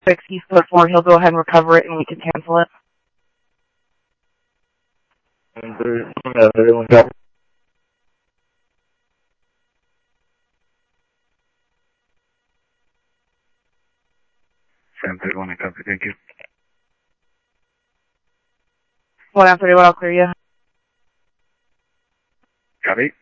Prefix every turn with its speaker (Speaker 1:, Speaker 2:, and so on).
Speaker 1: fix East Coast 4, he'll go ahead and recover it and we can cancel it.
Speaker 2: 731 copy. 731 copy, thank you.
Speaker 1: 131, I'll clear you.
Speaker 2: Copy.